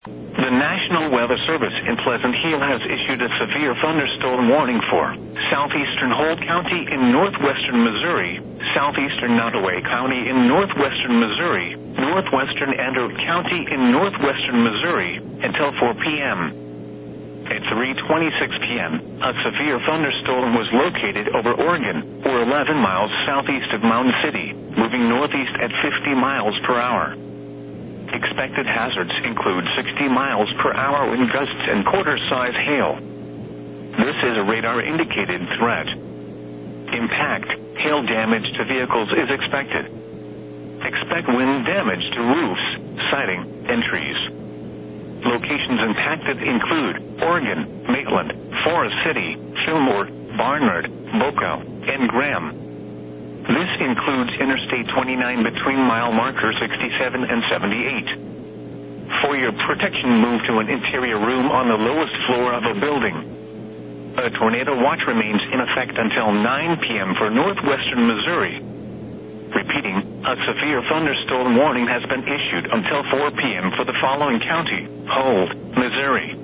The National Weather Service in Pleasant Hill has issued a severe thunderstorm warning for southeastern Holt County in northwestern Missouri, southeastern Nottoway County in northwestern Missouri, northwestern Andrew County in northwestern Missouri, until 4 p.m. At 3:26 p.m., a severe thunderstorm was located over Oregon, or 11 miles southeast of Mountain City, moving northeast at 50 miles per hour. Expected hazards include 60 miles per hour wind gusts and quarter-size hail. This is a radar-indicated threat. Impact, hail damage to vehicles is expected. Expect wind damage to roofs, siding, and trees. Locations impacted include Oregon, Maitland, Forest City, Fillmore, Barnard, Boca, and Graham. This includes Interstate 29 between mile marker 67 and 78. For your protection, move to an interior room on the lowest floor of a building. A tornado watch remains in effect until 9 p.m. for northwestern Missouri. Repeating, a severe thunderstorm warning has been issued until 4 p.m. for the following county: Holt, Missouri,